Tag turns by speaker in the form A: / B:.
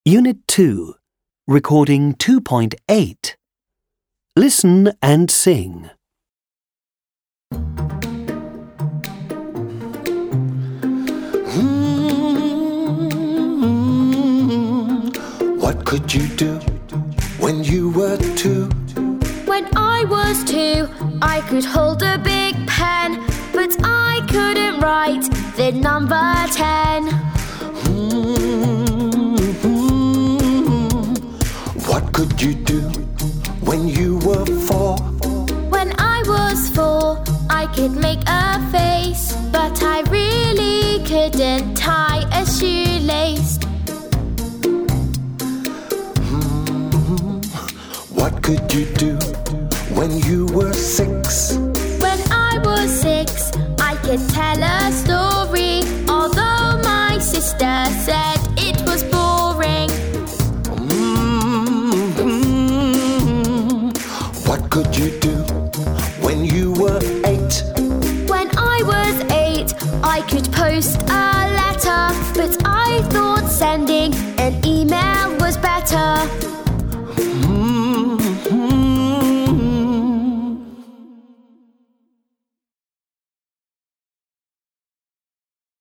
A: Unit 2, Recording 2.8. Listen and sing.
B: What could you do when you were 2?
C: When I was 2, I could hold a big pen, but I couldn't write the number 10.
B: What could you do when you were 4?
C: When I was 4, I could make a face, but I really couldn't tie a shoelace.
B: What could you do when you were 6?
C: When I was 6, I could tell a story, although my sister said it was boring.
B: What could you do when you were 8?
C: When I was 8, I could post a letter, but